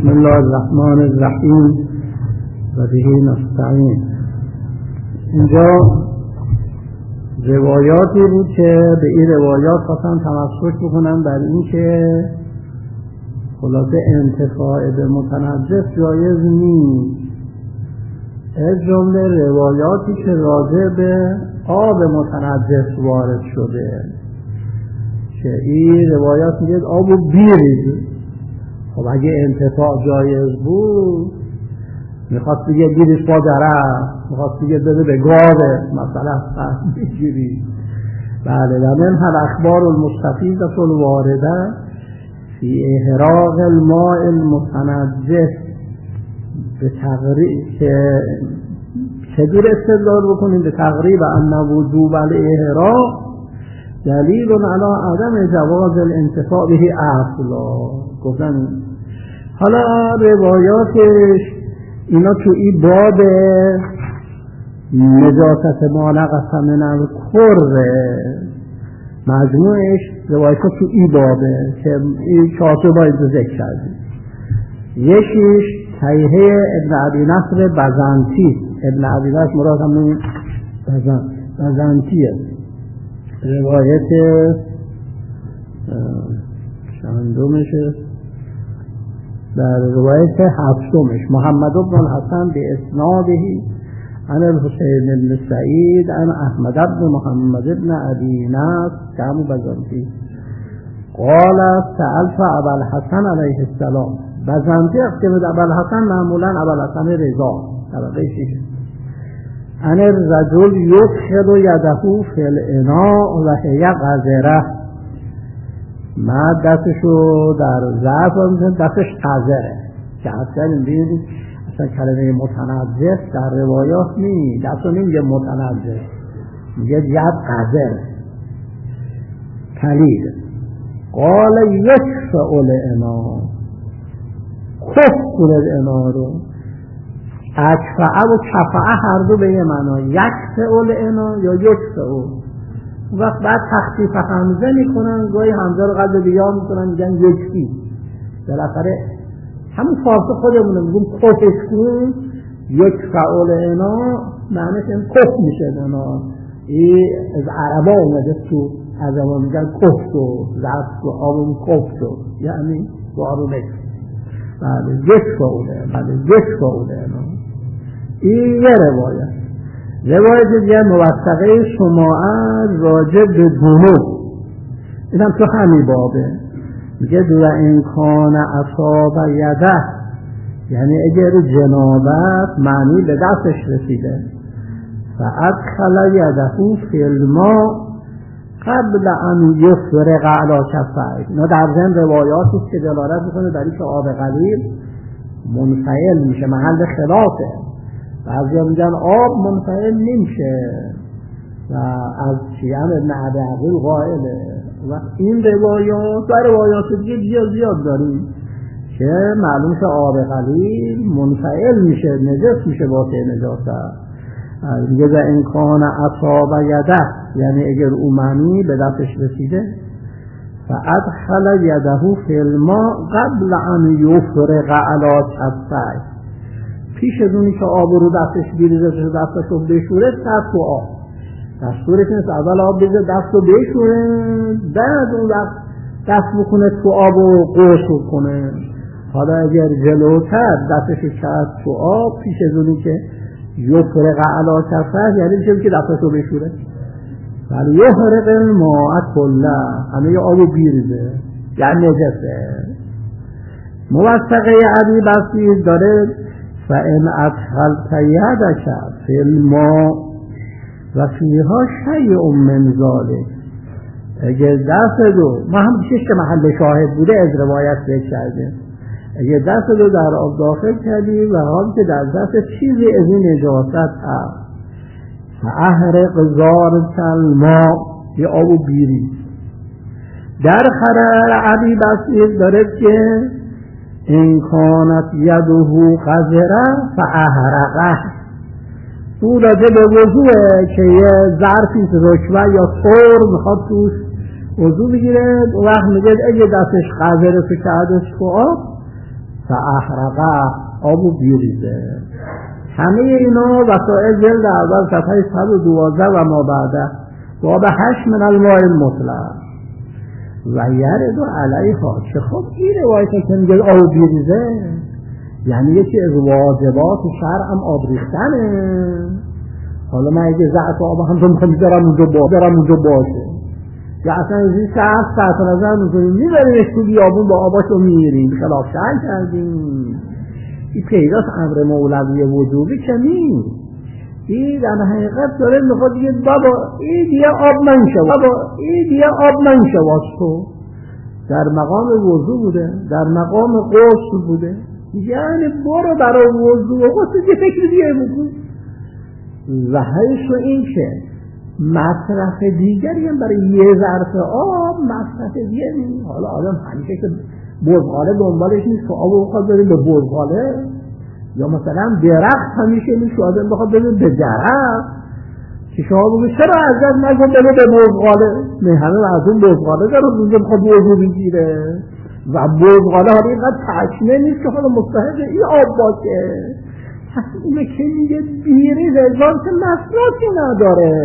بسم الله الرحمن الرحیم و به نستعین. اینجا روایاتی بود که به این روایات خواستم تمسک بکنم بر این که خلاصه انتفاع به متنجس جایز نیست، از جمله روایاتی که راجع به آب متنجس وارد شده که این روایات میگه آبو بیرید. خب اگه انتفاع جایز بود میخواست بگه بیرش با درست، میخواست بگه بده به گاوه مثلا بگیری. بله و منها الاخبار المستفیضة الوارده فی احراق الماء المتنجس به تقریب که چجور استدلال بکنیم به تقریب ان وجوب الاحراق دلیل علی عدم جواز الانتفاع به اصلا. گفتن حالا روایاتش اینا تو این باب نجاست ما نقص من الکر مجموعش روایات تو این بابه که این چهارتا باید ذکر کردیم. یکیش صحیح ابن ابی نصر بزنطی، ابن ابی نصر مراد همون بزنطیه، روایت چندمشه؟ در روایت هفتمش محمد بن الحسن به اسنادهی عن الحسین بن سعید عن احمد بن محمد بن ابی نصر کامو بزنطی قال سألت ابا الحسن علیه السلام. بزنطی که به ابا الحسن معمولا ابا الحسن رضا طبقه شیشه عن الرجل یدخل یده فی الاناء و هی قذره، ما دستشو در ظرف میزن دستش قذره که اصلا این اصلا کلمه متنجس در روایات نیست، دستو نمیگه متنجس، میگه ید قذر کلید. قال یکفع الاناء، کف کنه انا رو، اکفعه و کفعه هر دو به یه معنا، یکفع الانا یا یکفع. وقت بعد تخفیف همزه میکنن، گاهی همزه رو قبل بیا میکنن میگن یکی، بالاخره همون فارسی خودمونه میگیم کفش کن، یکفع الانا معنیش این کف میشه. انا این از عربا اومده تو از اما میگن کف شو زفت و آبون کف شو، یعنی بارو نکف. بله یکفع الانا. این یه روایت دیگه موثقه شماعه راجع به جنوب، این هم تو همین بابه، میگه دو امکان اصاب یده، یعنی اگر جنابت معنی به دستش رسیده فادخل یده فی الماء قبل ان یفرغ علی کفیه. اینا در ضمن روایاتی که دلالت میکنه در اینکه آب قلیل منفعل میشه، محل خلافه. بعضی ها میگن آب منفعل نمیشه و از شیعان ابن عبی عقیل قائله. و این روایات و روایات دیگه زیاد داریم که معلوم که آب قلیل منفعل میشه، نجس میشه واسه نجاست. دیگه در امکان اصاب یده، یعنی اگر او معنی به دستش رسیده فادخل یده فی الماء قبل ان یفرغ علی کفیه، پیش از اونی که آب رو دستش بیریزه دستش رو بشوره سر تو آب، دستورش نیست اول آب بیریزه دست رو بشوره بعد اون وقت دست بکنه تو آب و غسل کنه. حالا اگر جلوتر دستش کرد تو آب پیش از اونی که یفرغ علی کفیه، یعنی میشه که دستش رو بشوره. ولی یحرق الماء کله، همه آب رو بیریزه یعنی نجسه. موثقه ابی بصیر داره فَإِنْ أَدْخَلْتَ يَدَكَ فِي الْمَاءِ وَفِيهَا شَيْءٌ مِّنْ ذَلِكَ، اگر دست دو، ما هم چیش که محل شاهد بوده از روایت ذکر کردیم، اگر دست دو در آب داخل کردی و حال که در دست چیزی از این نجاست هست فَأَحْرِقْ ذَلِكَ الْمَاء، یه آبو بیری. در خبر ابی بصیر داره که این کانت یده قذره فاحرقه، او راجع به وضوعه که یه ظرفی رکوه یا طور میخواد توش وضو بگیره، و وقت میگه اگه دستش قذره تو کردش تو آب فاحرقه، آبو بیریزه. همه اینا وسائل جلد اول صفحه 112 و ما بعده باب 8 من الماء المطلق و یرد علیها. چه خب این روایت که میگه آب بیریزه یعنی یکی از واجبات شرع هم آب ریختنه. حالا من اگه ضعف آب هم میخوام دارم اونجا باشه یا اصلا از این ساعت نظر میکنیم میبریمش تو بیابون با آباشو میریم خلاف شرع کردیم. این پیداست امر مولوی وجوبی که نیست. این در حقیقت داره میخواد دیگه بابا این دیگه آب منشواز تو در مقام وضو بوده، در مقام غسل بوده، یعنی برو برای وضو و غسل یه فکر دیگه بکن. و حیث این که مصرف دیگری هم برای یه ظرف آب مصرف دیگه نیست. حالا آدم همیشه که بزغاله دنبالش نیست که آب بخواد بریم به بزغاله، یا مثلا درخت همیشه نیست که آدم بخواد بریم به درخت که شما بگید چرا ازت نگم بریم به بزغاله؟ نه همه مردم بزغاله داره اونجا بخواد وضو بگیره و بزغاله حالا اینقدر تشنه نیست که حالا مستحق این آب باشه. پس اینه که میگه بیری رضان که مصرفی نداره.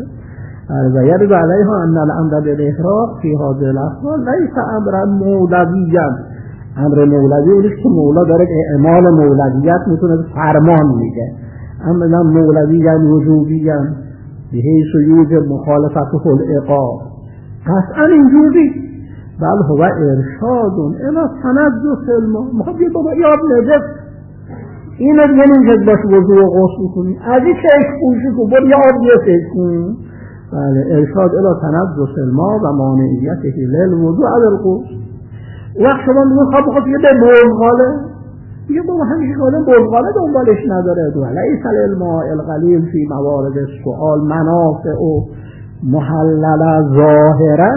و یرد علیها ان الامر بالاحراق فی هذه الاحوال لیس امرا مولویا. امر مولوی اونیست که مولا داره اعمال مولویت میتونه فرمان میگه. امرا مولویا وجوبیا بحیث یوجب مخالفته العقاب. قطعا اینجوری بل هو ارشاد الی تنجس الماء. میخواد یه بابا آب نجس اینو دیگه نمیشه باش وضو و غسل کنی، از این چشم پوشی کن برو یا آب یه چشم کن. بله ارشاد الی تنجس الماء و مانعیته للوضوء علی الغسل. وقت شما میگن خب یه به بزغاله یه بابا همیشه که بزغاله دنبالش نداره. لیس للماء القلیل فی موارد السؤال منافع و محلل ظاهرا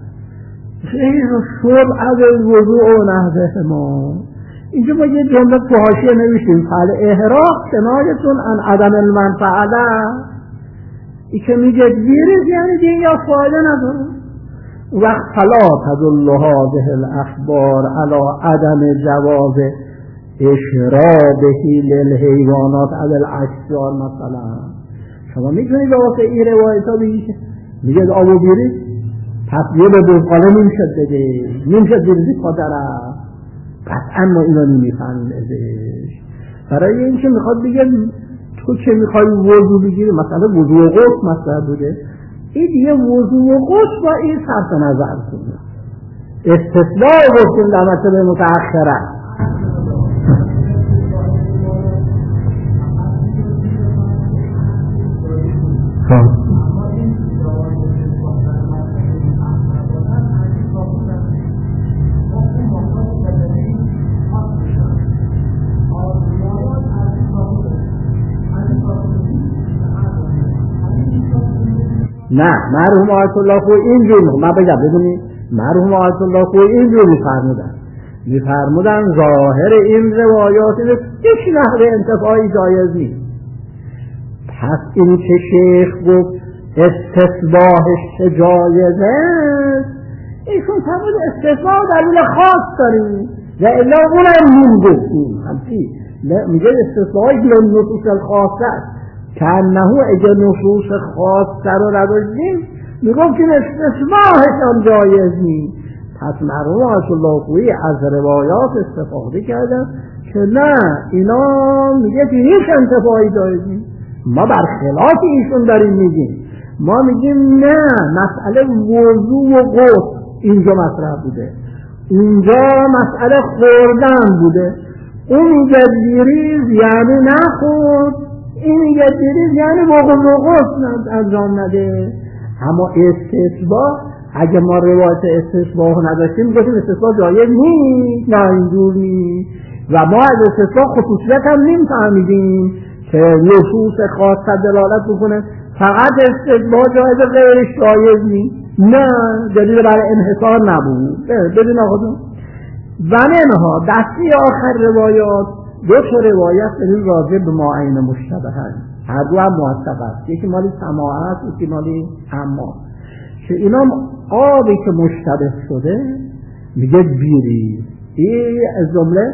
غیر شرب از الوضوء و نحوه ما. اینجا ما یه جمله تو حاشیه نوشتیم فعل احراق کنایتون عن عدم المنفعه. این که میگه بیریز یعنی دیگه یا فایده نداره. وقت فلا تدل هذه الاخبار علی عدم جواز اشرابه للحیوانات علی الاشجار. مثلا شما میتونید به واسه این روایت ها بگید میگه آبو بیریز پس یه به بزغاله نمیشد بده، نمیشد بیریزی پادره. قطعا ما اینو نمیفهمیم ازش. برای اینکه میخواد بگه تو که میخوای وضو بگیری مثلا وضو و غسل مثلا بوده، این دیگه وضو و غسل با این صرف نظر کنه. استثناء غسل در مطلب متأخره. نه مرحوم آیت الله خویی اینجور من بگم بدونی مرحوم آیت الله خویی اینجور میفرمودن ظاهر این روایات هیچ نحوه انتفاعی جایز نیست. پس این که شیخ گفت استثباهش چه جایزه ایشون فرمود استثباه دلیل خاص داریم و الا اونم نیم گفتیم همچی میگه استثباهی که نصوص الخاصه کنهو اگه نصوص خاصه رو نداشتیم میگفتیم استثباهش هم جایز نیست. پس مرحوم آیت الله خویی از روایات استفاده کردن که نه اینا میگه که هیچ انتفاعی جایز نیست. ما برخلاف ایشون داریم میگیم، ما میگیم نه مسئله وضو و غسل اینجا مطرح بوده، اینجا مسئله خوردن بوده. اون میگه بیریز یعنی نخورد، این میگه بیریز یعنی وضو و غسل انجام نده. اما استثباء اگه ما روایت استثباء نداشتیم گفتیم استثباء جایز نیست، نه اینجور نیست. و ما از استثباء خصوصیت هم نمیفهمیدیم که نصوص خاصه دلالت بکنه فقط استثباء جایز غیرش جایز نیست. نه دلیل برای انحصار نبود. ببین آقا و منها دستی آخر روایات دو تا روایت دلیل راجع به ما عین مشتبه هست، هر دو هم موثق است، یکی مالی سماعت یکی مالی اما که اینا آبی که مشتبه شده میگه بیری. این از جمله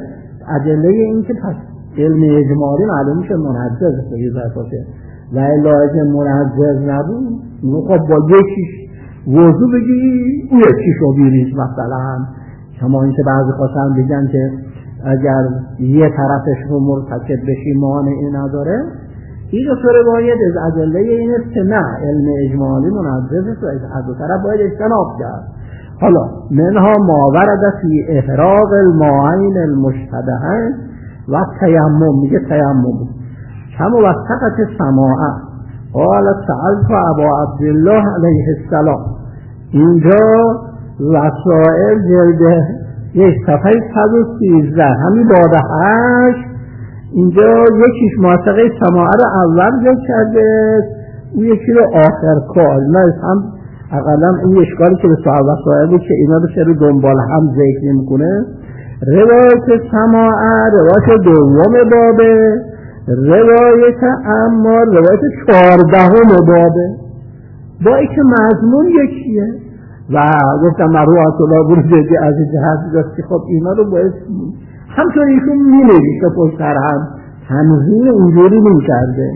ادله این که پس علم اجمالی معلوم میشه منجز باشه و الا اگه منجز نبود خب با یکیش وضو بگی اون یکیشو بیریز مثلا. کما اینکه بعضی خواستن بگن که اگر یه طرفش رو مرتکب بشی مانعی نداره. این دو روایت از ادله این است که نه علم اجمالی منجز است و از دو طرف باید اجتناب کرد. حالا منها ما ورد فی احراق الماعین المشتبهین و تیمم، میگه تیمم کم وثقت سماعه قال سألت ابا عبدالله علیه السلام. اینجا وسائل جلد یک صفحه 113 همین باده 8 اینجا یکیش موثقه سماعه رو اول ذکر کرده اون یکی رو آخر کار. نه هم اقلا این اشکالی که به صاحب وسائل بود که اینا رو سر دنبال هم ذکر نمی‌کنه. روایت سماعه روایت دوم بابه، روایت عمار روایت 14 بابه با اینکه مضمون یکیه و گفتم مروحات الله بروجردی از این جهت داشت که خب اینا رو باید همطور ایشون می‌نویسه پشتر هم تنظیم اینجوری نمی‌کرده.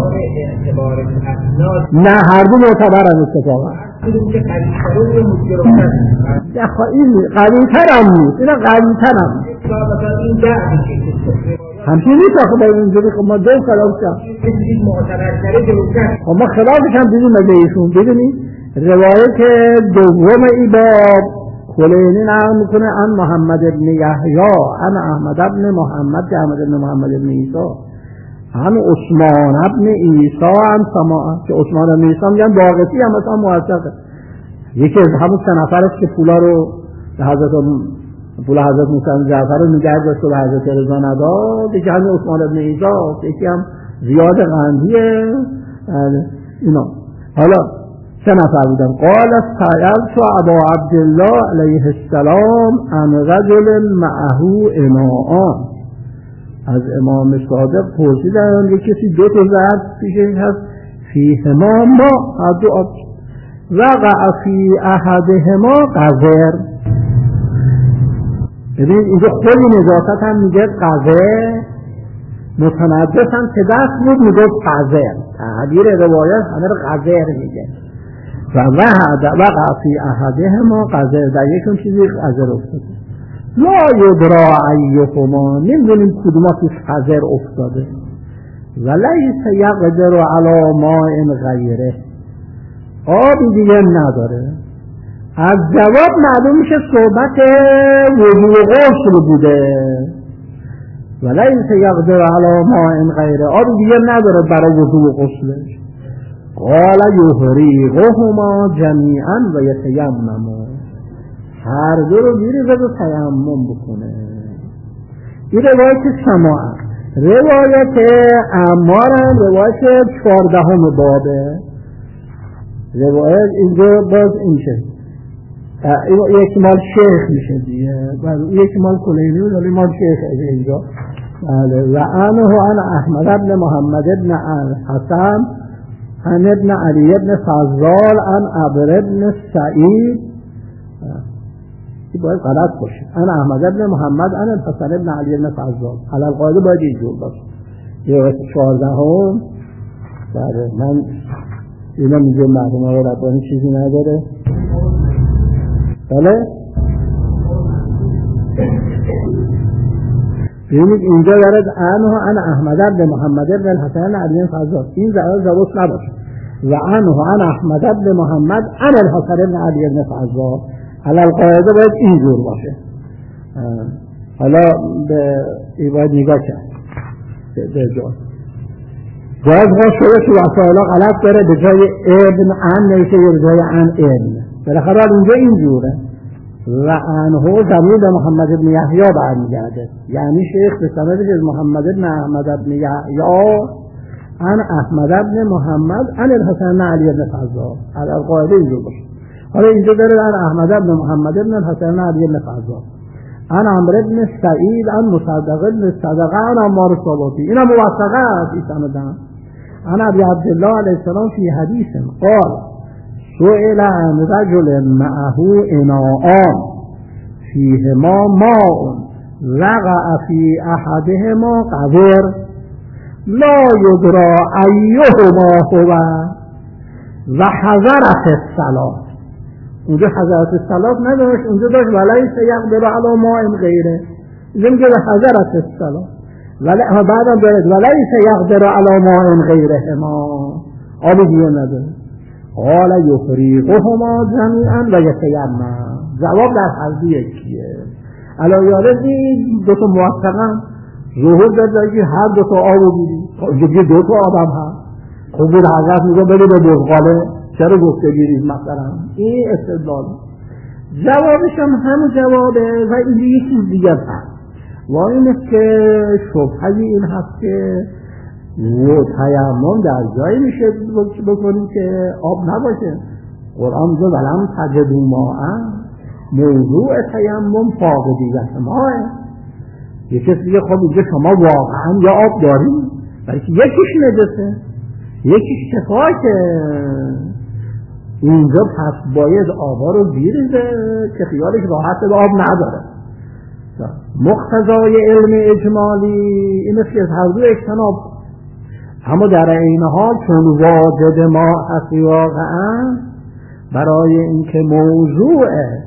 نه هر دو معتبرن اتفاقا. این قوی‌تر هم نیست، اینا قوی‌تر هم همچنین نیست آخه با اینجوری خب ما دو خلاف شد خب ما خلافش هم دیدیم از ایشون. ببینید روایت دوم ای باب کلینی نقل میکنه ان محمد ابن یحیی ان احمد ابن محمد که احمد ابن محمد ابن عیسی ان عثمان ابن عیسی ان سماعه که عثمان ابن عیسی میگن باقی هم مثلا موثقه. یکی از همون سه نفر است که پولا رو به حضرت موسی جعفر رو نگه داشت و به حضرت رضا نداد. یکی همین عثمان ابن عیسی، یکی هم زیاد قندیه اینا. حالا سه نفر بودن. قال سألت ابا عبدالله علیه السلام عن رجل معه اناءان. از امام صادق پرسیدن یک کسی دو تا ظرف پیشش هست فیهما ما هر دو آب وقع فی احدهما قذر. ببینید اینجا خیلی نزاکت هم میگه قذر، متنجس هم که دست بود میگه قذر. تعبیر روایت همه رو قذر میگه و وقع فی احدهما قذر، در یکم چیزی قذر افتاده. لا یدرا ایهما، نمیدونیم کدوم توش قذر افتاده. و لیس یقدر علی ماء غیره، آبی دیگه نداره. از جواب معلوم میشه صحبت وضوء غسل بوده. و لیس یقدر علی ماء غیره، آبی دیگه نداره برای وضوء غسلش. قال یحریقهما جمیعا و یتیمم، هر دو رو میریزه و تیمم بکنه. این روایت سماعه. روایت عمار هم روایت 14 بابه. روایت اینجا باز این شه یک مال شیخ میشه دیگه، یک مال کلینی و ولی مال شیخ اینجا. و عنه عن احمد ابن محمد ابن حسن عن ابن علی ابن فضال عن عبر ابن سعید. این باید غلط باشه. عن احمد ابن محمد عن حسن ابن علی ابن فضال. على القاعده باید اینجور باشه. یه 14 من اینا میگه مرحوم آقای ربانی چیزی نداره. بله ببینید اینجا دارد عنه عن احمد بن محمد بن حسن علی بن فضال، این زبوس نباشه. و عنه عن احمد بن محمد عن الحسن بن علی بن فضال. علی القاعده باید اینجور باشه. حالا به باید نگاه کرد به جاز شده که وسائلا غلط داره، به جای ابن عن نیشه به جای عن ابن، بالاخره اینجا اینجوره. و عنه ضمیر به محمد ابن یحیی برمیگرده، یعنی شیخ به سندش از محمد ابن احمد ابن یحیی عن احمد ابن محمد عن الحسن علی ابن فضال. علی القاعده اینجور باشه. حالا اینجا داره عن احمد ابن محمد ابن الحسن علی ابن فضال عن عمرو ابن سعید عن مصدق ابن صدقه عن عمار صابتی. اینا موثقه است این سندن. عن ابی عبدالله علیه السلام فی حدیث قال سئل عن رجل معه اناءان فیهما ماء وقع فی احدهما قبر لا یدرا ایهما هو و حضرت الصلاة. اونجا حضرت الصلاة نداشت، اونجا داشت ولیس یقدر علی ماء غیره. اینجا میگه و حضرت الصلاة، بعدم دارد ولیس یقدر علی ماء غیرهما، آب دیگه نداره. قال یفریقهما جمیعا و یتیمم. جواب در هر دو یکیه. الان یادتی دو تا موفقن ظهور داد که هر دو تا آب رو گیری، دو تا آدم هست. خب بود حضرت میگه بده به بزغاله، چرا گفته گیرید مثلا؟ این استدلال. جوابش هم همون جوابه و این یه چیز دیگر هست. و این است که شبهه این هست که و تیمم در جایی میشه بکنیم که آب نباشه. قرآن میگه ولم تجدوا ماء، موضوع تیمم فاقدیت ماء. یه کسی دیگه خب اینجا شما واقعا یا آب داریم بلکه یکیش نجسه یکیش شفاکه، اینجا پس باید آبا رو بیریزه که خیالش راحت به آب نداره. مقتضای علم اجمالی این است که از هر دو اجتناب، اما در این حال چون واجد ما هستی واقعا برای اینکه موضوع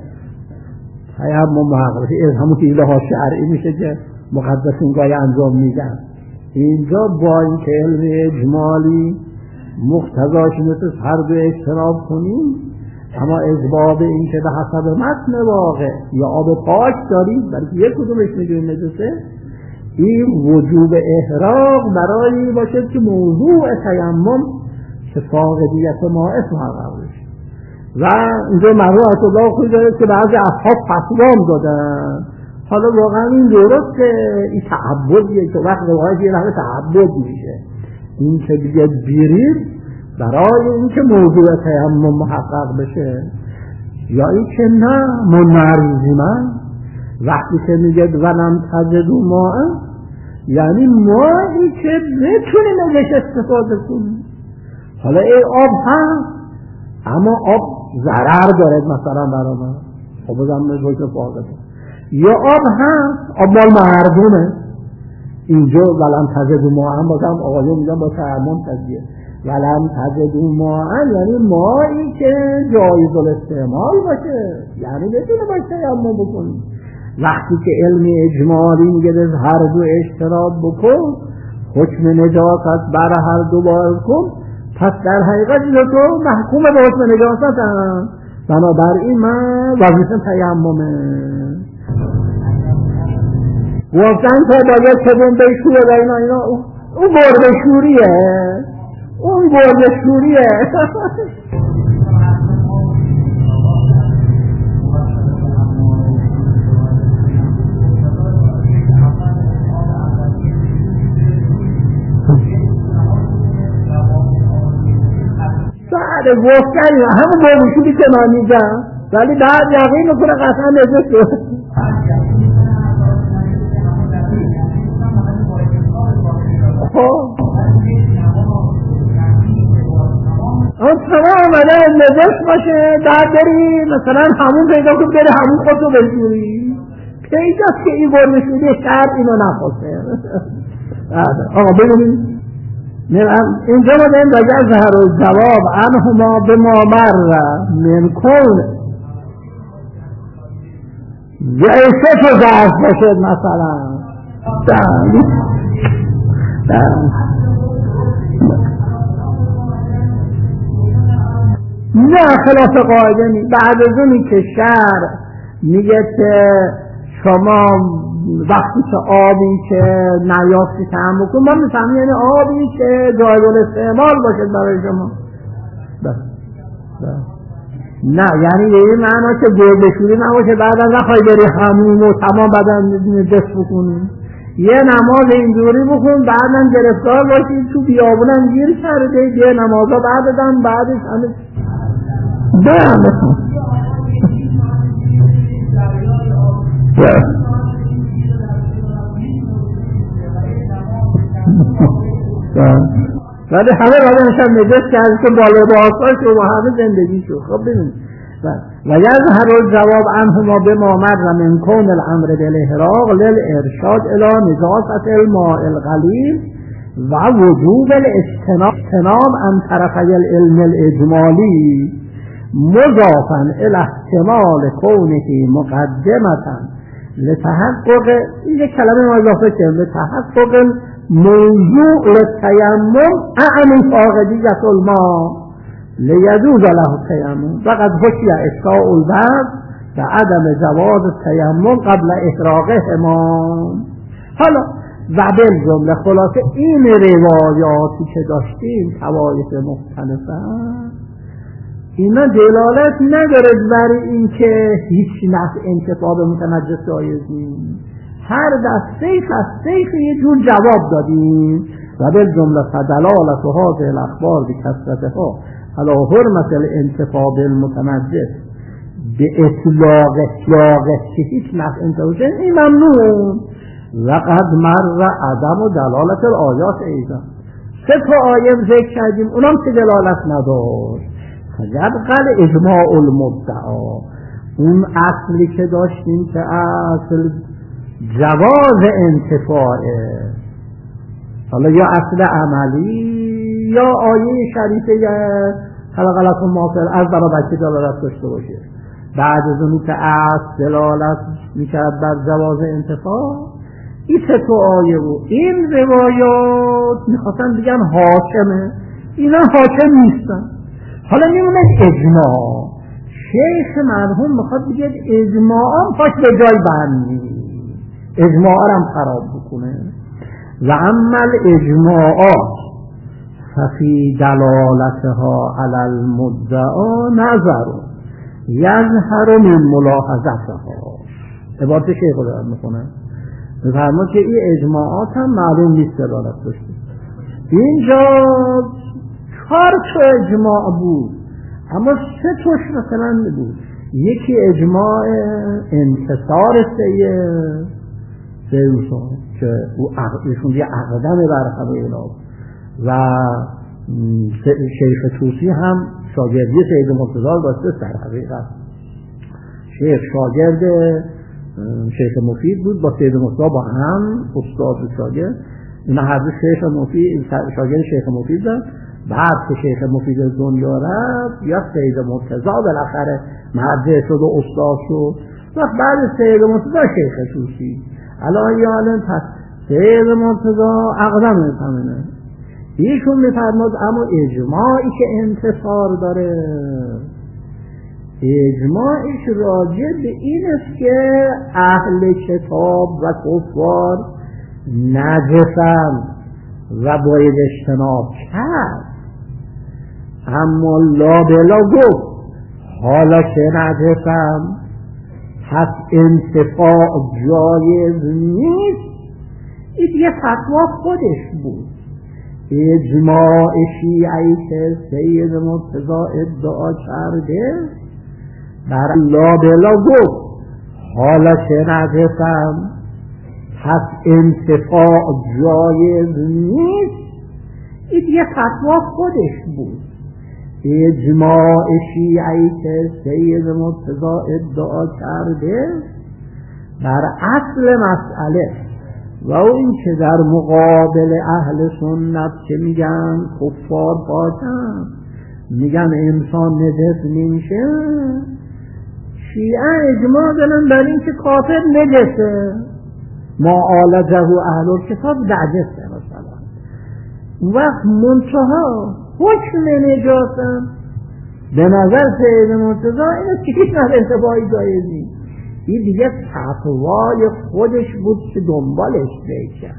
تیمم محققی از همون حیله ها شرعی میشه که مقدسین گاهی انجام میدن، اینجا با اینکه علم اجمالی مقتضاش مثل هر دو اجتناب کنیم، اما اسباب این که به حسب متن واقع یا آب پاک داریم بلکه یک کدومش میدونیم نجسه، این وجوب احراق برای باشد که موضوع تیمم که فاقدیت مائه محقق بشه. و اینجا مرحوم الله خوی داره که بعضی اصحاب فتوام دادن. حالا واقعا این درست که این تعبدیه که وقت روایت یه نحوه تعبد میشه، این که دیگه بیرید برای اینکه موضوع تیمم محقق بشه، یا این که نه منعرضی من وقتی که میگه ولم تجدوا ماء یعنی مایی که بتونیم ازش استفاده کنیم. حالا این آب هست اما آب ضرر داره مثلا برای من، خب بزن نجوی فاقده، یا آب هست آب مال مردمه، اینجا ولم تجدوا ماء بازم آقایون میگن با تیمم تجدیه ولم تجدوا ماء یعنی مایی که جایز الاستعمال باشه، یعنی بتونه باشه تیمم بکنیم. وقتی که علم اجمالی میگه از هر دو اجتناب بکن، حکم نجاست بر هر دو بار کن، پس در حقیقت تو محکوم به حکم نجاست هم، بنابراین من وظیفه تیممه. گفتن تا باید کدوم بشوره و اینا اون برده شوریه، اون برده شوریه. بعد گفتن همون برده شوری که من میگم، ولی بعد یقین میکنه قطعا نجس شد. اون تمام آمده نجس باشه، بعد بری مثلا همون پیدا کن بری همون خودتو بشوری، پیداست که این برده شوری شرط اینو نخواسته. آقا ببینید اینجا ما داریم بگر ظهر الجواب عنهما به ما مر من کن جایسه تو ظرف باشد مثلا نه خلاف قاعده نی. بعد از اونی که شرع میگه که شما وقتی که آبی که نیافتی تعمل کن، ما میفهمیم یعنی آبی که جایز الاستعمال باشد برای شما. نه یعنی به این معنا که برده شوری نباشه بعدا نخوای بری همون و تمام بدن نجس بکنی. یه نماز اینجوری بکن بعدا گرفتار باشید تو بیابونم گیر کرده، یه نمازا بعدم بعدش همه برم بکن. ولی همه آدمش هم نجس کرد که بالا باساش و همه زندگی شد. خب ببین و یظهر الجواب عنهما بما مر من کون الامر بالاحراق للارشاد الى نجاست الماء القلیل و وجوب الاجتناب عن طرفی العلم الاجمالی مضافا الى احتمال کونه مقدمتا لتحقق، این یک کلمه اضافه کرد، لتحقق موضوع للتیمم اعمی فاقدیت الماء لیجوز له التیمم وقد حکی اشاء البعض و عدم جواز التیمم قبل احراقهما. حالا و بالجمله خلاصه این روایاتی که داشتیم طوایف مختلفه اینا دلالت نداره بر این که هیچ نفع انتفاع متنجس جایز نیست. هر دسته یه جور جواب دادیم و بالجمله فدلالت هذه الاخبار بکثرتها علی حرمت الانتفاع بالمتنجس به اطلاق که هیچ نفع انتفاع این ممنوع. لقد مر عدم و دلالت الآیات ایضا 3 آیه ذکر کردیم اونم که دلالت نداشت. فیبقى اجماع المدعا، اون اصلی که داشتیم که اصل جواز انتفاعه، حالا یا اصل عملی یا آیه شریفه خلق لكم ما فی الارض برای که دلالت داشته باشه. بعد از اون که اصل دلالت میکرد بر جواز انتفاع، این 3 آیه رو این روایات میخواستن بگن حاکمه، اینا حاکم نیستن. حالا میمونه اجماع. شیخ مرحوم میخواد بگه اجماع هم پاش به جای بندی، اجماع هم خراب بکنه. و عمل اجماعات ففی دلالتها علی المدعا نظر یظهر من ملاحظتها. عبارت شیخ رو دارم میکنه، میفرما که این اجماعات هم معلوم نیست دلالت داشته. اینجا 4 اجماع بود اما 3 مثلا بود. یکی اجماع انتصار سیوسان که او ایشون یه عقدم بر همه و شیخ توسی هم شاگردی سید مرتضی داشته. در حقیقت شیخ شاگرد شیخ مفید بود، با سید مرتضی با هم استاد و شاگرد. اینا هر دو شاگرد شیخ مفید داشت. بعد که شیخ مفید دنیا رفت یا سید مرتضی بالاخره مرجع شد و استاد شد و بعد سید مرتضی شیخ توسی. الان یادم پس سید مرتضی اقدم میفهمه ایشون میفرماد اما اجماعی که انتصار داره اجماعش راجع به این است که اهل کتاب و کفار نجسن و باید اجتناب کرد. اما لا بلا گفت حالا که نجسن پس انتفاع جایز نیست. این دیگه فتوا خودش بود. اجماع شیعی که سید مرتضی ادعا کرده بر لا بلا گفت حالا که نجسن پس انتفاع جایز نیست. این دیگه فتوا خودش بود. اجماع شیعی که سید مرتضی ادعا کرده بر اصل مسئله و این که در مقابل اهل سنت که میگن کفار پاکن، میگن انسان نجس نمیشه، شیعه اجماع دارن بر این که کافر نجسه، ما آلجه اهل کتاب نجسه مثلا. وقت منتها حکم نجاسم به نظر سید مرتضی اینه که هیچ نفع انتفاعی جایز نیست. این دیگه فتوای خودش بود که دنبالش کرد.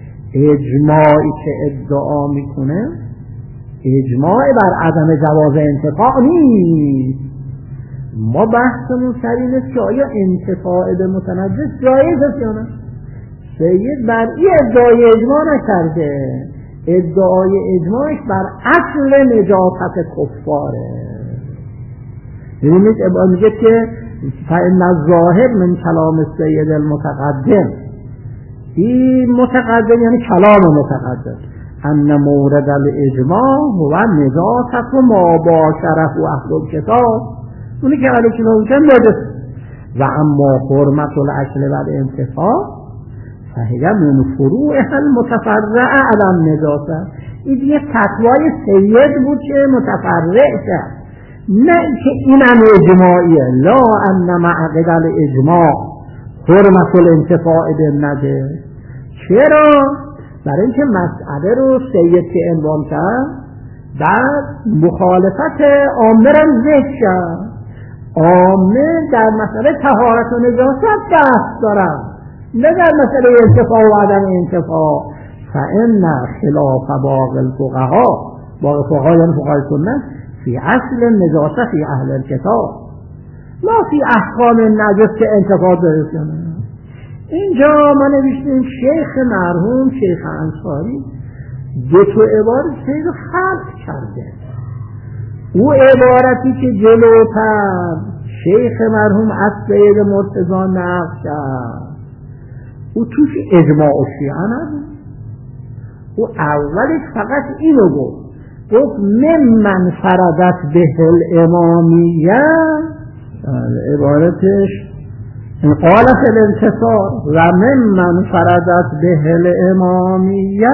اجماعی که ادعا میکنه اجماع بر عدم جواز انتفاع نیست. ما بحثمون سر این است که آیا انتفاع به متنجس جایز است یا نه. سید بر این ادعای اجماع نکرده، ادعای اجماعش بر اصل نجاست کفاره. ببینید میگه که فإن الظاهر من کلام السید المتقدم، این متقدم یعنی کلام متقدم، ان مورد الاجماع هو نجاست ما باشره اهل الکتاب اونی که علیه کنار بودن نجس. و اما حرمت الاکل و الانتفاع فهی من فروعها المتفرعه علی النجاسه. این دیگه فتوای سید بود که متفرع شد، نه که اینم اجماعیه. لا ان مع قدر اجماع حرمت الانتفاع بالنجس. چرا؟ برای اینکه مسئله رو سید که عنوان کرد در مخالفت عامه را ذکر کرد. عامه در مسئله طهارت و نجاست دست دارن، نه در مسئله انتفاع و عدم انتفاع. فإن خلاف باقی الفقهاء، باقی فقهاء یعنی فقهای سنت، فی اصل النجاسه فی اهل الکتاب لا فی احکام النجس که انتفاع داره. اینجا ما نوشتیم شیخ مرحوم شیخ انصاری دو تا عبارت سید خلق کرده. او عبارتی که جلوتر شیخ مرحوم از سید مرتضی نقل کرد، او توش اجماع و شیعه نبود. او اولش فقط اینو گفت ممن فردت به الامامیه، عبارتش این قال فی الانتصار و ممن فردت به الامامیه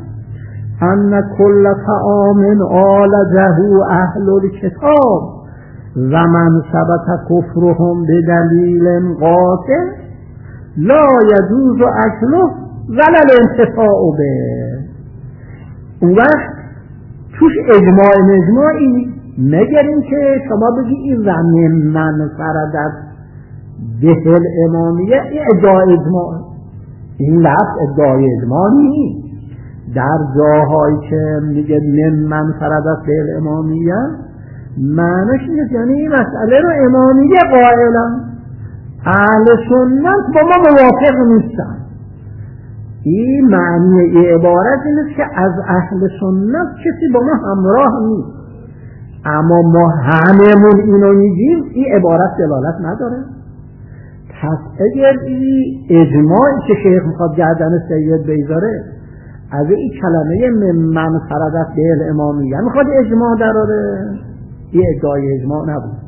ان کل طعام آلجه اهل الکتاب و من ثبت کفرهم بدلیل قاطع لا یجوز اکله ولا الانتفاع به. اون وقت توش اجماعی مگرین که شما بگی این و من فردت به الامامیه این ادعای اجماع، این لفظ ادعای اجماع نیست. در جاهایی که میگه من فردت به الامامیه معنیش نیست یعنی این مسئله رو امامیه قائلن، اهل سنت با ما موافق نیستن. این معنی ای عبارت این است که از اهل سنت کسی با ما همراه نیست، اما ما هممون اینو میگیم. این عبارت دلالت نداره. پس اگر این اجماعی که شیخ میخواد گردن سید بیزاره از این کلمه من فردت به الامامیه میخواد اجماع دراره، این ادعای اجماع نبود.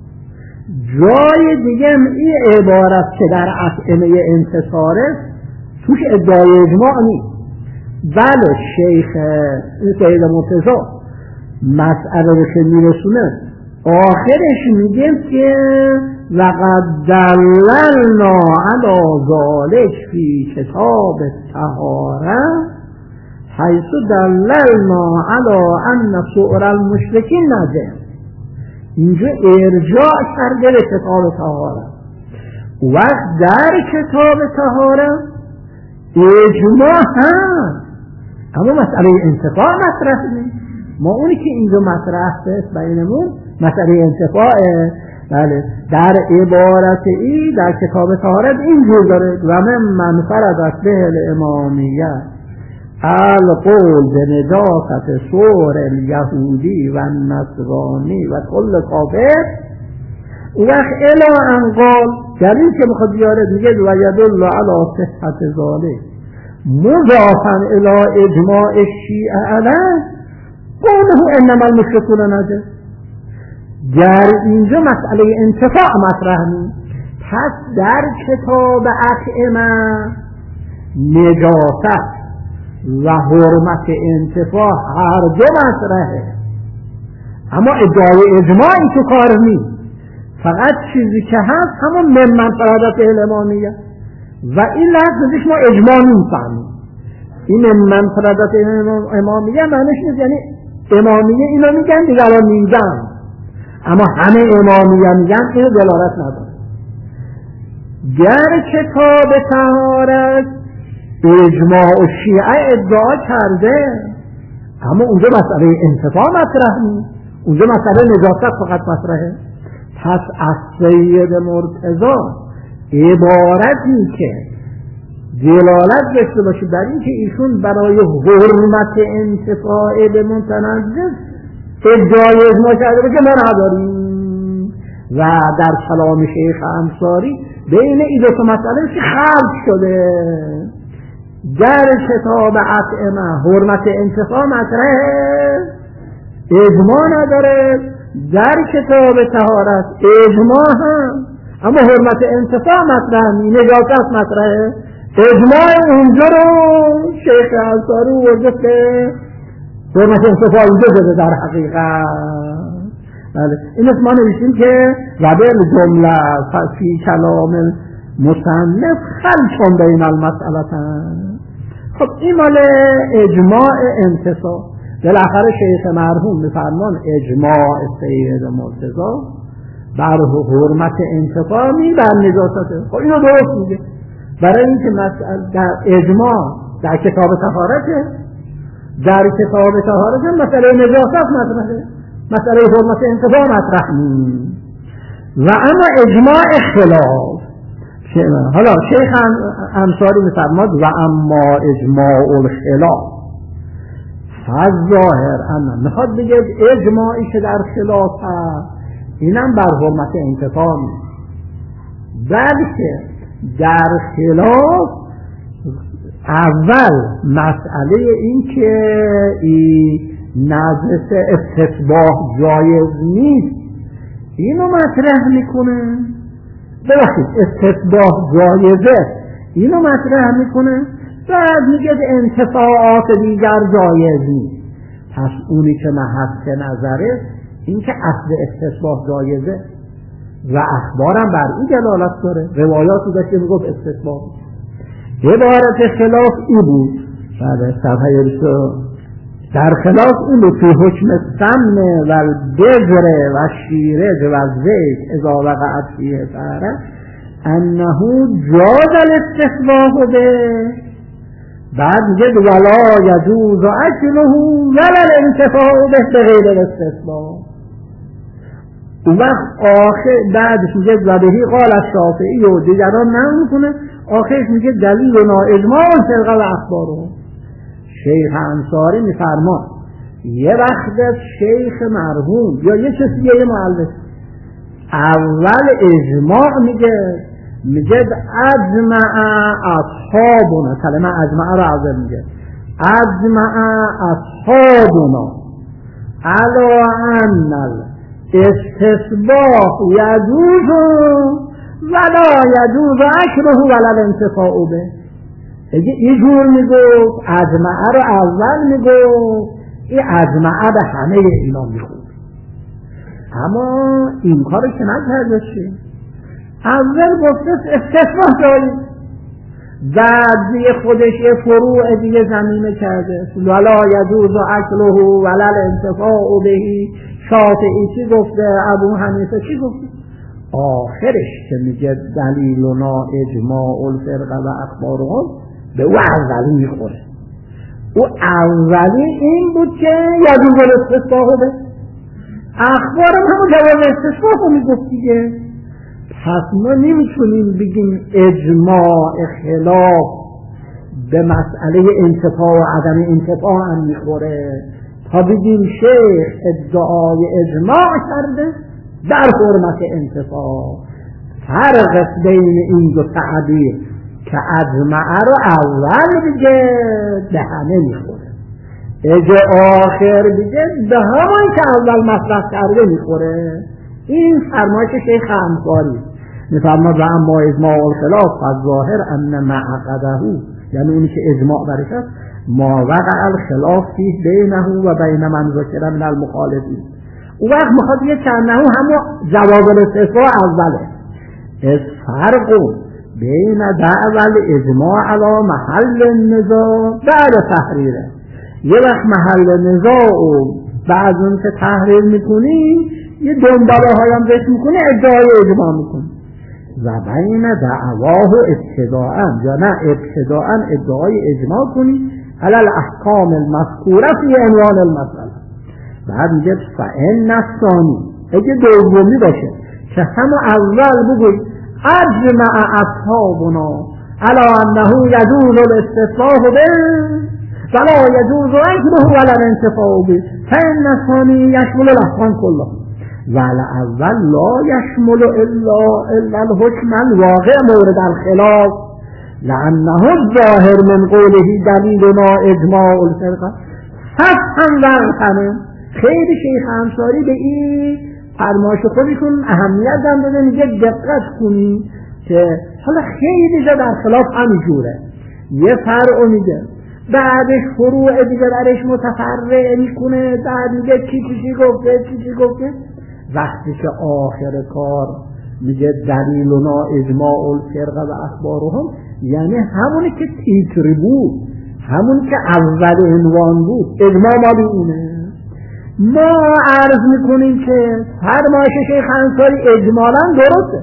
جای دیگه این عبارت که در اطعمه انتصاره توش ادعای اجماع نیست. بله شیخ سید مرتضی مسئله رو که میرسونه آخرش میگه که لقد دللنا علی ذلک فی کتاب الطهاره حیث دللنا علی ان سؤر المشرکین نجس. اینجا ارجاع کرده به کتاب طهاره. وقت در کتاب طهاره اجماع هست، اما مسئله انتفاع مطرح نیست. ما اونی که اینجا مطرح است بینمون مسئله انتفاعه. بله در عبارت ای در کتاب طهارت اینجور داره و من فردت به الامامیه القول به نجاست سور الیهودی و النصرانی و کل کافر. وقت الا انقال دلیل که میخواد بیاره میگه و یدل علی صحت ذالک مضافا الی اجماع الشیعه علیه قوله انما المشرکون نجس. در اینجا مسئله انتفاع مطرح نیست. پس در کتاب اطعمه نجاست و حرمت انتفاع هر دو مطرحه، اما ادعای اجماعی تو کار نیست. فقط چیزی که هست همون ممن فردت الامامیه و این لحظه ما اجماع نمی‌فهمیم. این ممن فردت الامامیه معنیش نیست یعنی امامیه اینا میگن دیگران میگن، اما همه امامیه میگن، اینو دلالت نداره. در کتاب طهارت اجماع و شیعه ادعا کرده، اما اونجا مسئله انتفاع مطرح نیست، اونجا مسئله نجاست فقط مطرحه. پس از سید مرتضی عبارتی که دلالت داشته باشه بر این که ایشون برای حرمت انتفاع به متنجس ادعای اجماع کرده باشه ما نداریم. و در کلام شیخ انصاری بین این دو مسئله که خلق شده در کتاب اطعمه حرمت انتفاع مطرحه، اجماع نداره. در کتاب طهارت اجماع هم، اما حرمت انتفاع مطرح نیست، نجاست مطرحه. اجماع اونجا رو شیخ انصاری ورده که حرمت انتفاع اونجا شده در حقیقت. بله این اسم ما نوشتیم که وبل جمله فی کلام مصنف خلچون بین المسئلتن. خب این مال اجماع انتفاع. بالاخره شیخ مرحوم میفرمان اجماع سید مرتضی بر حرمت انتفاع بر نجاسته. خب اینو درست میگه، برای اینکه در اجماع در کتاب طهارته، در کتاب طهارته مسئله نجاست مطرحه، مسئله حرمت انتفاع مطرح نیست. و اما اجماع خلاف، حالا شیخ انصاری میفرماد و اما اجماع الخلاف فالظاهر ان، میخواد بگه اجماعی که در خلاف هست اینم بر حرمت انتفاع نیست، بلکه در خلاف اول مسئله این که این نجس استثباح جایز نیست اینو مطرح میکنه. ببخشید استثباح جایزه اینو مطرح میکنه، بعد میگه انتفاعات دیگر جایز نیست. پس اونی که محط نظره این که اصل استثباح جایزه و اخبارم بر این دلالت داره، روایاتی داشت که میگفت استثباح. عبارت خلاف این بود بعد صفحه در خلاف این بود که حکم سمن و البذر و شیرج و زیت اذا وقعت فیه طهره انه جاز الاستثباح به، بعد میگه ولا یجوز اکله ولا الانتفاع به بغیر الاستثباح. اون وقت آخر بعدش میگه ذبیحی قال الشافعی و دیگران نمیکنه، آخرش میگه دلیل و اجماع فرقه و اخباره. شیخ انصاری میفرما یه وقت شیخ مرحوم یا یه کسی یه مؤلف اول اجماع میگه اجمع اصحابنا، کلمه اجمع رو اول میگه اجمع اصحابنا علی ان استصباح یجوز ولا یجوز اکله ولا الانتفاع به. یه جور میگفت اجمعه رو اول میگفت، این اجمعه به همه اینا میخود، اما این کارو که نکرده چی؟ اول گفته استثباح جایی، بعد دیگه خودش یه فروع دیگه زمینه کرده ولا یجوز اکله ولا الانتفاع به. شافعی چی گفته؟ ابو حنیفه چی گفته؟ آخرش که میگه دلیلنا اجماع الفرقه و اخبارهم به او اولی میخوره. او اولی این بود که یجوز الاستثباح به، اخبارم همون جواز استثباح رو میگفت دیگه. پس ما نمیتونیم بگیم اجماع خلاف به مسئله انتفاع و عدم انتفاع هم میخوره تا بگیم شیخ ادعای اجماع کرده در حرمت انتفاع. فرق بین این دو تعبیر که اجمعه رو اول بگه به همه میخوره، اگه آخر بگه به همون که اول مطرح کرده میخوره. این فرمایش شیخ انصاری میفرماد و اما اجماع الخلاف فالظاهر ان معقده، یعنی اونی که اجماع برش است ما وقع الخلاف فیه بینه و بین من ذکر من المخالفین. اون وقت میخواد یه چند همون جواز الاستثباح اوله. از فرق بین دعوی الاجماع علی محل النزاع بعد تحریره. یه وقت محل نزاع و بعد اون که تحریر میکنی یه دنباله هایم بهش میکنی ادعای اجماع میکنی و بین دعواه ابتداءً یا نه ابتداءً ادعای اجماع کنی علی الاحکام المذکوره فی عنوان المسئله. بعد میگه فإن الثانی، اگه دومی باشه که همون اول بگوی اجمع اصحابنا علی انه یجوز الاستثباح به ولا یجوز اکله ولا الانتفاع به، فإن الثانی یشمل الاحکام کلها ولی اول لا یشمل الا الحکم الواقع مورد الخلاف لانه الظاهر من قوله دلیلنا اجماع الفرقه. پس هم خیلی شیخ انصاری به این فرمایش خودشون اهمیت هم داده، میگه دقت کنی که حالا خیلی جا در خلاف همینجوره، یه فرع میگه بعدش فروع دیگه درش متفرع میکنه، بعد میگه چی گفته. وقتی که آخر کار میگه دلیلنا اجماع الفرقه و اخبارهم، یعنی همونی که تیتری بود، همونی که اول عنوان بود، اجماع مالی اونه. ما عرض میکنیم که فرمایش شیخ انصاری اجمالا درسته.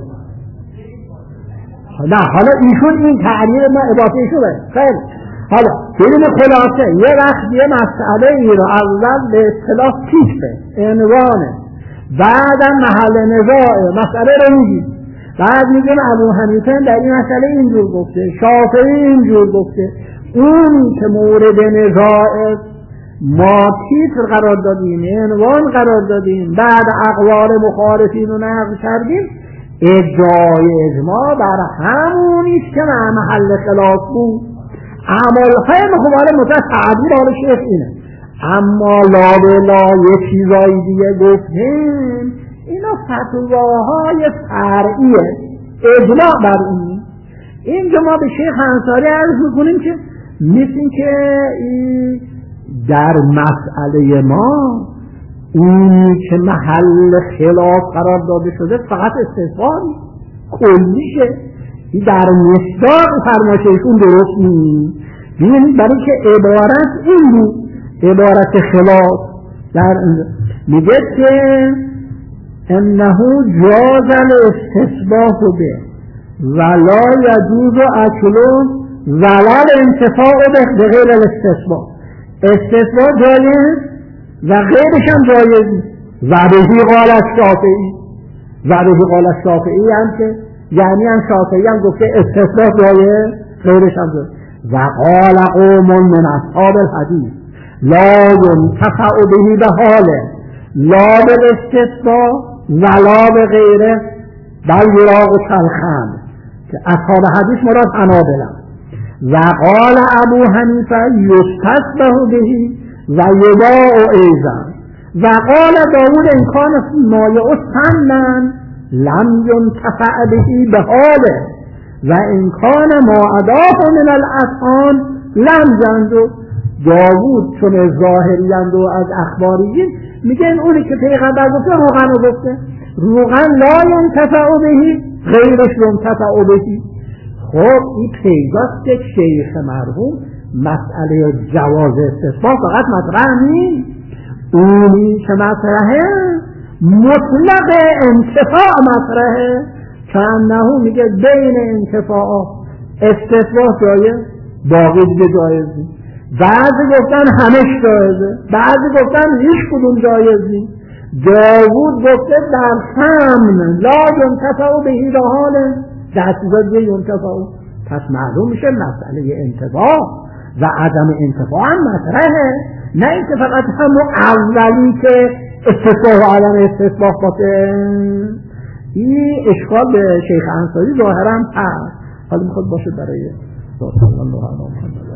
نه حالا ایشون این تعریف ما اضافه شده. خیلی حالا بدون خلاصه یه وقت یه مسئله ای رو اول به اصطلاح تیتره، عنوانه، بعدم محل نزاع مسئله رو میگیم، بعد میگیم ابو حنیفه در این مسئله اینجور گفته، شافعی اینجور گفته، اون که مورد نزاع ما تیتر قرار دادیم، عنوان قرار دادیم، بعد اقوال مخالفین رو نقل کردیم، ادعای اجماع بر همونیست که محل خلاف بود. عملهای مخوال متعدی حال شیخ اینه، اما لا بلا یه چیزایی دیگه گفتیم، اینا فتواهای فرعیه، اجماع بر این. اینجا ما به شیخ انصاری عرض میکنیم که مثل که در مسئله ما اونی که محل خلاف قرار داده شده فقط استثباری کلیشه، این در مصداق فرمایششون درست نیست. ببینید برای که عبارت این بود، عبارت خلاف در میگه که انه جاز الاستثبات به ولا یجوز اکل ولا الانتفاع به غیر الاستثبات. استثبات جایز و غیرش هم جایز نیست. و بهی قال الشافعی هم که یعنی هم شافعی هم گفته استثبات جایز، غیرش هم جایز. و قال قوم من اصحاب الحدیث لا ينتفع به بحاله لا بالاستثبات ولا بغیره بل یراق کالخمر، که اصحاب حدیث مراد حنابلة. و قال ابو حنیفه یستشبه به و یباع ایضا. و قال داود ان کان مایع سمن لم ينتفع به بحاله و ان کان ما اداه من الاطعام لم ينجو. داود چون ظاهریند و از اخباریین میگن اونی که پیغمبر گفته روغن رو گفته، روغن لا ينتفع به غیرش ينتفع به. خب این پیداست که شیخ مرحوم مسئله جواز استثبات فقط مطرح نیست، اونی که مطرحه مطلق انتفاع مطرحه، که انهو میگه بین انتفاع استثبات جایز، باقی دیگه جایز نیست. بعضی گفتن همش جایزه، بعضی گفتن هیچ کدوم جایز نیست. داوود گفته در سمن لا ينتفع به به حاله، در چیزا دیگه ینتفع. پس معلوم میشه مسئله انتفاع و عدم انتفاع هم مطرحه، نه اینکه فقط همون اولی که استثبات و عدم استثبات باشه. این اشکال به شیخ انصاری ظاهرا هست، حالا میخواد باشه برای صلی الله علیه و سلم.